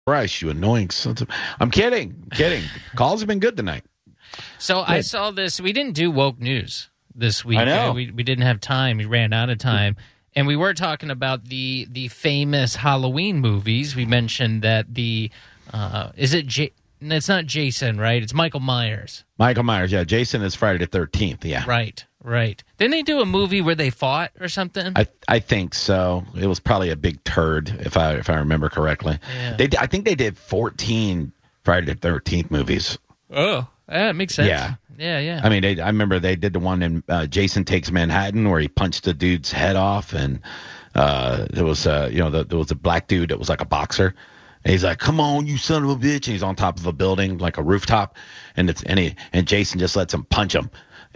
Christ, you annoying sons of... I'm kidding. Calls have been good tonight. So I saw this. We didn't do woke news this week. I know. We didn't have time. We ran out of time. And we were talking about the famous Halloween movies. We mentioned that it's not Jason, right? It's Michael Myers. Michael Myers, yeah. Jason is Friday the 13th, yeah. Right. Didn't they do a movie where they fought or something? I think so. It was probably a big turd, if I remember correctly. Yeah. I think they did 14 Friday the 13th movies. Oh, that makes sense. Yeah. Yeah. I mean, I remember they did the one in Jason Takes Manhattan where he punched the dude's head off, and there was there was a black dude that was like a boxer. And he's like, "Come on, you son of a bitch!" And he's on top of a building, like a rooftop, and Jason just lets him punch him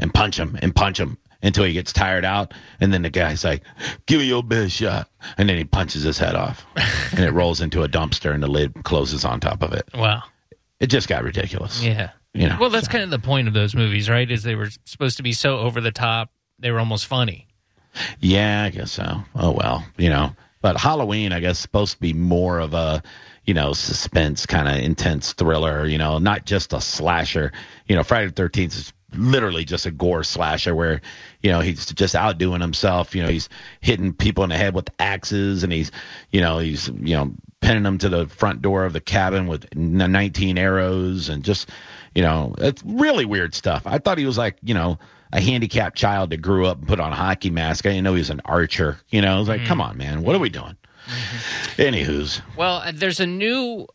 until he gets tired out, and then the guy's like, "Give me your best shot," and then he punches his head off, and it rolls into a dumpster, and the lid closes on top of it. Wow, it just got ridiculous. Yeah, Well, that's kind of the point of those movies, right? Is they were supposed to be so over the top, they were almost funny. Yeah, I guess so. Oh well, But Halloween, I guess, is supposed to be more of a, suspense kind of intense thriller, not just a slasher. Friday the 13th is literally just a gore slasher where, he's just outdoing himself. He's hitting people in the head with axes, and he's pinning them to the front door of the cabin with 19 arrows, and just, it's really weird stuff. I thought he was like, a handicapped child that grew up and put on a hockey mask. I didn't know he was an archer. I was like, come on, man, what are we doing? Anywho's. Well, there's a new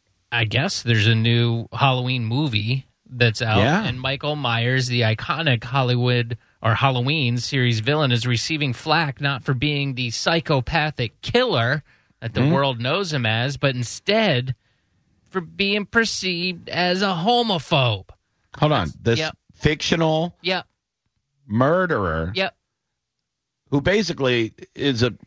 Halloween movie that's out, and Michael Myers, the iconic Hollywood or Halloween series villain, is receiving flack not for being the psychopathic killer that the world knows him as, but instead for being perceived as a homophobe. Hold on. This fictional murderer who basically is a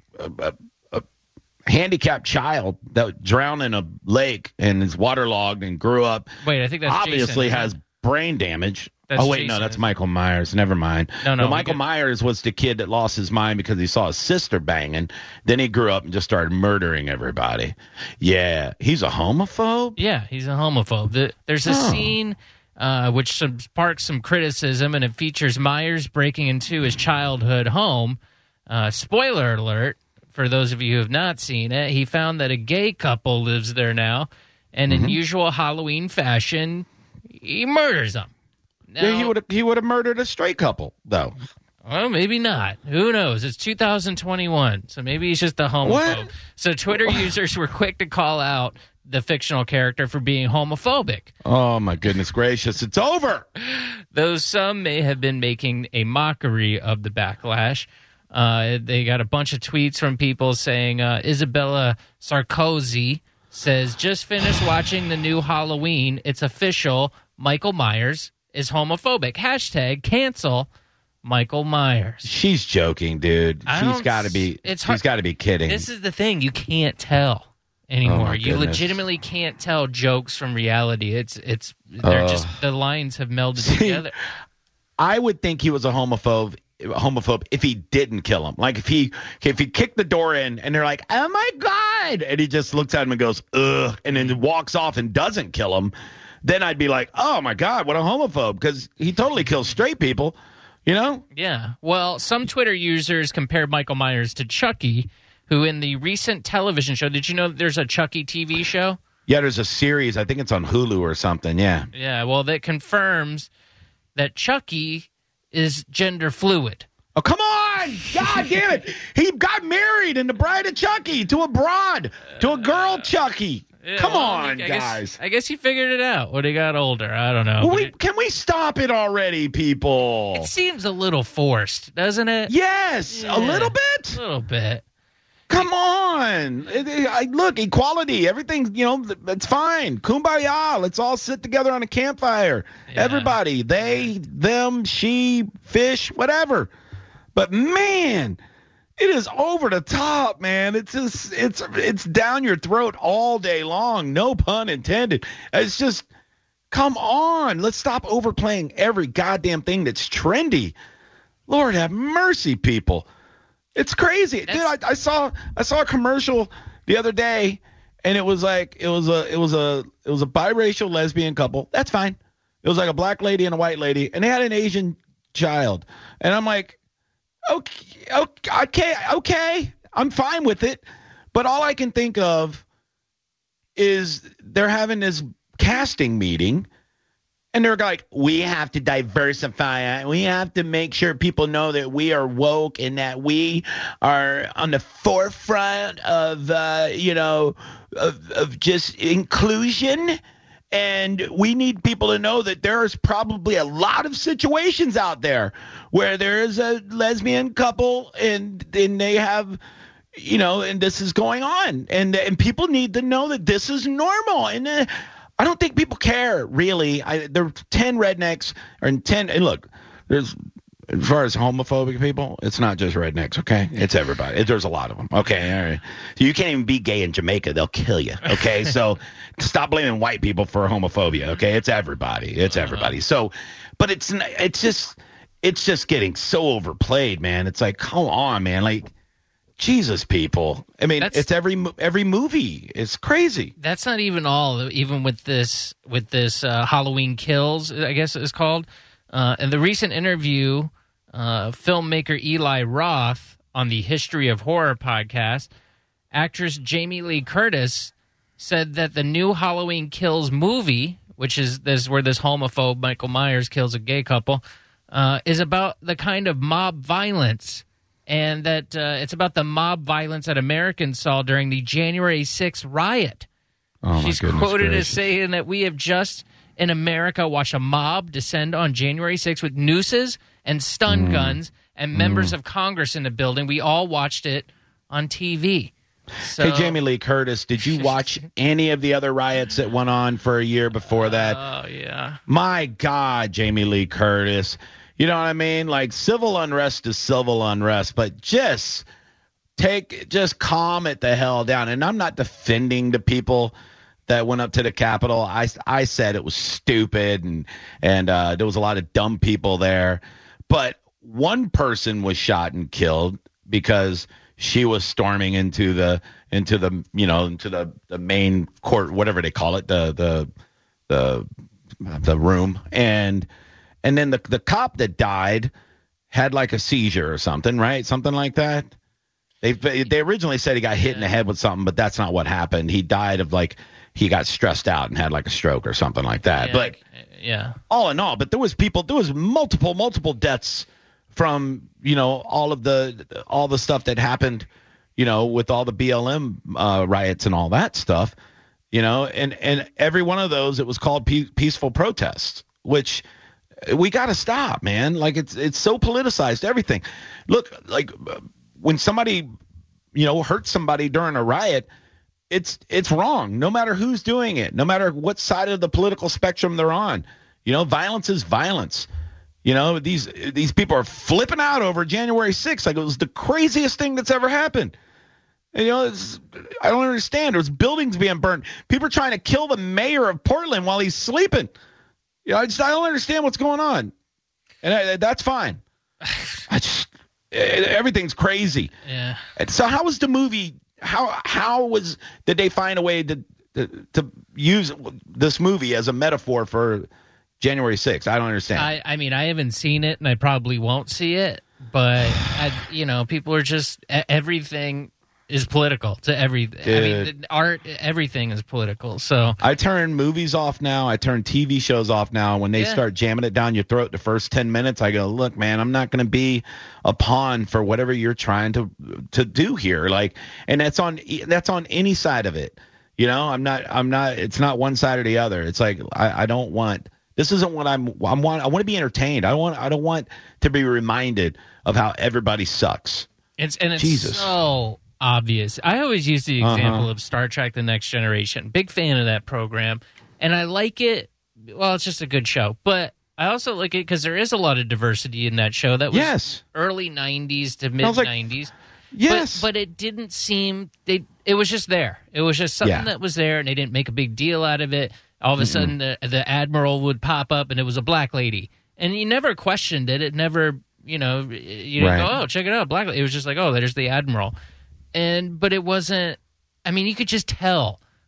handicapped child that drowned in a lake and is waterlogged and grew up. Wait, I think that's obviously Jason, has brain damage. That's Jason, no, that's Michael Myers. Never mind. No, Michael Myers was the kid that lost his mind because he saw his sister banging. Then he grew up and just started murdering everybody. Yeah, he's a homophobe? Yeah, he's a homophobe. There's a scene which sparks some criticism, and it features Myers breaking into his childhood home. Spoiler alert, for those of you who have not seen it, he found that a gay couple lives there now, and in usual Halloween fashion, he murders them. Now, yeah, he would have murdered a straight couple, though. Well, maybe not. Who knows? It's 2021, so maybe he's just a homophobe. What? So Twitter users were quick to call out the fictional character for being homophobic. Oh, my goodness gracious. It's over. Though some may have been making a mockery of the backlash. They got a bunch of tweets from people saying, Isabella Sarkozy says, just finished watching the new Halloween. It's official. Michael Myers is homophobic. Hashtag cancel Michael Myers. She's joking, dude. She's got to be. She's got to be kidding. This is the thing. You can't tell anymore. Oh, you legitimately can't tell jokes from reality. They're just, the lines have melded together. I would think he was a homophobe if he didn't kill him. Like if he kicked the door in and they're like, "Oh my God," and he just looks at him and goes, "Ugh," and then walks off and doesn't kill him, then I'd be like, "Oh my God, what a homophobe," because he totally kills straight people, Yeah. Well, some Twitter users compared Michael Myers to Chucky, who in the recent television show, did you know that there's a Chucky TV show? Yeah, there's a series. I think it's on Hulu or something. Yeah. Yeah. Well, that confirms that Chucky is gender fluid. Oh, come on! God damn it! He got married in The Bride of Chucky to a girl Chucky. Yeah, come on, guys. I guess he figured it out when he got older. I don't know. Can we stop it already, people? It seems a little forced, doesn't it? Yes, yeah, a little bit. A little bit. Come on. Look, equality, everything, it's fine. Kumbaya. Let's all sit together on a campfire. Yeah. Everybody, they, them, she, fish, whatever. But, man, it is over the top, man. It's just, it's down your throat all day long. No pun intended. It's just, come on. Let's stop overplaying every goddamn thing that's trendy. Lord have mercy, people. It's crazy. Dude, I saw a commercial the other day, and it was like it was a biracial lesbian couple. That's fine. It was like a black lady and a white lady, and they had an Asian child. And I'm like, okay, I'm fine with it. But all I can think of is they're having this casting meeting, and they're like, we have to diversify. We have to make sure people know that we are woke and that we are on the forefront of, of just inclusion. And we need people to know that there's probably a lot of situations out there where there is a lesbian couple and they have, and this is going on. And people need to know that this is normal. And I don't think people care, really. There are 10 rednecks or 10. And look, there's as far as homophobic people, it's not just rednecks, okay? It's everybody. There's a lot of them, okay? All right. So you can't even be gay in Jamaica. They'll kill you, okay? So stop blaming white people for homophobia, okay? It's everybody. It's everybody. So, but it's just getting so overplayed, man. It's like, come on, man. Like, Jesus, people. I mean, it's every movie. It's crazy. That's not even all. Even with this Halloween Kills, I guess it's called. In the recent interview, filmmaker Eli Roth on the History of Horror podcast, actress Jamie Lee Curtis said that the new Halloween Kills movie, which is where this homophobe Michael Myers kills a gay couple, is about the kind of mob violence, and that it's about the mob violence that Americans saw during the January 6th riot. Oh, She's quoted as saying that we have just, in America, watched a mob descend on January 6th with nooses and stun guns and members of Congress in the building. We all watched it on TV. So, hey, Jamie Lee Curtis, did you watch any of the other riots that went on for a year before that? Oh, yeah. My God, Jamie Lee Curtis. You know what I mean? Like, civil unrest is civil unrest, but just calm it the hell down. And I'm not defending the people that went up to the Capitol. I said it was stupid, and there was a lot of dumb people there. But one person was shot and killed because she was storming into the main court, whatever they call it, the room, and then the cop that died had like a seizure or something, right? Something like that. They originally said he got hit in the head with something, but that's not what happened. He died of he got stressed out and had like a stroke or something like that. Yeah, but all in all, but there was multiple deaths from, all the stuff that happened, with all the BLM riots and all that stuff, and every one of those, it was called peaceful protests, which we got to stop, man. Like, it's so politicized, everything. Look, like when somebody, hurts somebody during a riot, it's wrong, no matter who's doing it, no matter what side of the political spectrum they're on. Violence is violence. These people are flipping out over January 6th like it was the craziest thing that's ever happened. And, I don't understand. There's buildings being burned. People are trying to kill the mayor of Portland while he's sleeping. I don't understand what's going on. And that's fine. Everything's crazy. Yeah. And so how was the movie? Did they find a way to use this movie as a metaphor for January 6th? I don't understand. I mean, I haven't seen it, and I probably won't see it. But people are just, everything is political to everything. I mean, art, everything is political. So I turn movies off now. I turn TV shows off now. When they start jamming it down your throat the first 10 minutes, I go, look, man, I'm not going to be a pawn for whatever you're trying to do here. Like, and that's on any side of it. I'm not, it's not one side or the other. It's like, I don't want, this isn't what I want to be entertained. I don't want to be reminded of how everybody sucks. It's Jesus. So obvious. I always use the example of Star Trek: The Next Generation. Big fan of that program, and I like it. Well, it's just a good show, but I also like it because there is a lot of diversity in that show. That was early 90s to mid 90s. Yes, but it didn't seem it was just there. It was just something that was there, and they didn't make a big deal out of it. All of a sudden, the admiral would pop up, and it was a black lady, and you never questioned it. It never, you didn't go, oh, check it out, black lady. It was just like, oh, there's the admiral. But it wasn't, I mean, you could just tell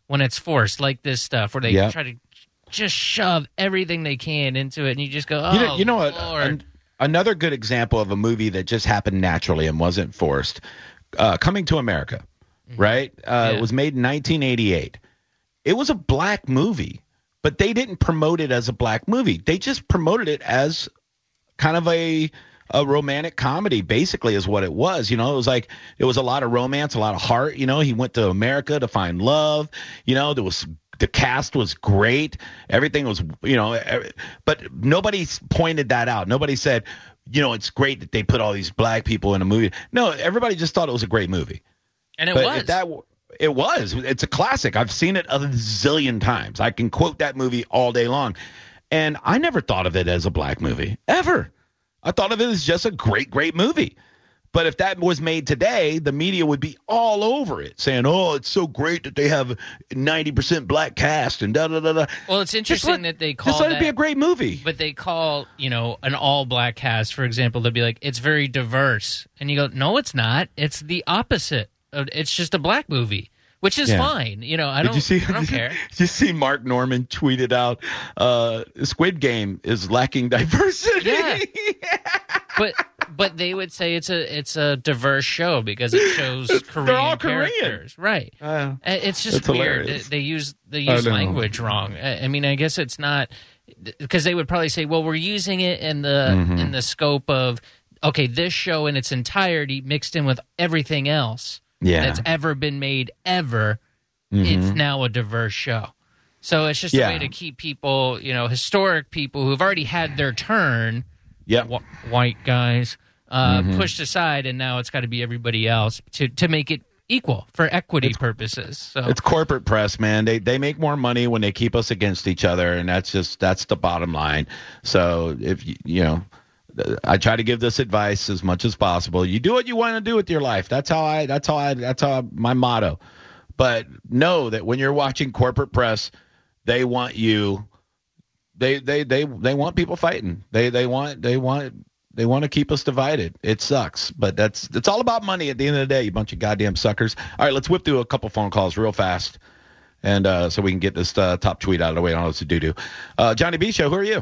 when it's forced, like this stuff, where they Yep. try to just shove everything they can into it, and you just go, oh, you know what? Lord. Another good example of a movie that just happened naturally and wasn't forced, Coming to America, right? It was made in 1988. It was a black movie, but they didn't promote it as a black movie. They just promoted it as kind of a romantic comedy, basically, is what it was. You know, it was a lot of romance, a lot of heart. You know, he went to America to find love. You know, the cast was great. Everything was, you know, but nobody pointed that out. Nobody said, you know, it's great that they put all these black people in a movie. No, everybody just thought it was a great movie. And it was. It's a classic. I've seen it a zillion times. I can quote that movie all day long. And I never thought of it as a black movie, ever. I thought of it as just a great, great movie. But if that was made today, the media would be all over it, saying, "Oh, it's so great that they have 90% black cast and da da da da." Well, it's interesting that they call just let it be a great movie. But they call, you know, an all-black cast, for example, they'll be like, it's very diverse. And you go, no, it's not. It's the opposite. It's just a black movie, which is fine. You know, I don't care. Did you see Mark Norman tweeted out, Squid Game is lacking diversity? Yeah. But they would say it's a diverse show because it shows Korean all characters, right? It's just weird. Hilarious. They use language wrong. I mean, I guess it's not because they would probably say, well, we're using it in the scope of this show in its entirety mixed in with everything else that's ever been made ever. It's now a diverse show. So it's just a way to keep people, you know, historic people who've already had their turn. Yep. White guys pushed aside, and now it's got to be everybody else to make it equal for equity purposes. So it's corporate press, man. They make more money when they keep us against each other, and that's the bottom line. So if you know, I try to give this advice as much as possible. You do what you want to do with your life. That's my motto. But know that when you're watching corporate press, they want you. They want people fighting. They want to keep us divided. It sucks, but it's all about money at the end of the day, you bunch of goddamn suckers. All right, let's whip through a couple phone calls real fast, and so we can get this top tweet out of the way. I don't know what to do. Johnny B. Show, who are you?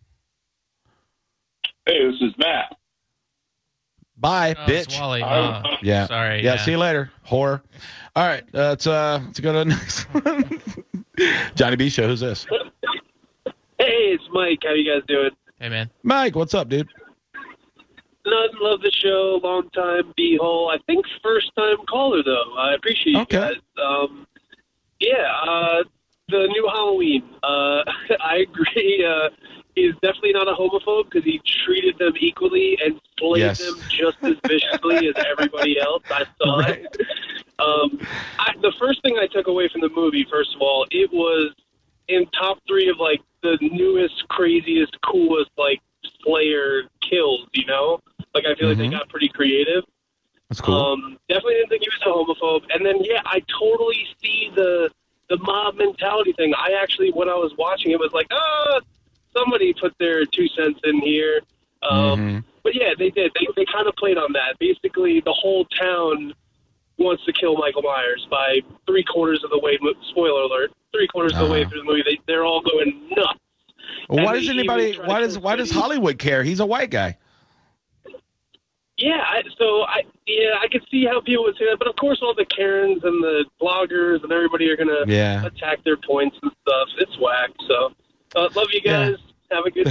Hey, this is Matt. Bye, bitch. Wally. Yeah. Sorry. Yeah. See you later, whore. All right, let's go to the next one. Johnny B. Show, who's this? Hey, it's Mike. How you guys doing? Hey, man. Mike, what's up, dude? Love the show. Long time B-hole. I think first time caller though. I appreciate you guys. The new Halloween. I agree. He's definitely not a homophobe because he treated them equally and slayed them just as viciously as everybody else. I saw it. The first thing I took away from the movie, first of all, it was in top 3 of like the newest, craziest, coolest like Slayer kills. You know, like I feel like they got pretty creative. That's cool. Definitely didn't think he was a homophobe. And then I totally see the mob mentality thing. I actually, when I was watching it, was like, somebody put their 2 cents in here. But yeah, they did. They kind of played on that. Basically, the whole town wants to kill Michael Myers by 3/4 of the way. Spoiler alert! 3/4 of the way through the movie, they're all going nuts. Well, why does anybody? Why does Hollywood care? He's a white guy. Yeah, I could see how people would say that, but of course, all the Karens and the bloggers and everybody are gonna attack their points and stuff. It's whack. So, love you guys. Have a good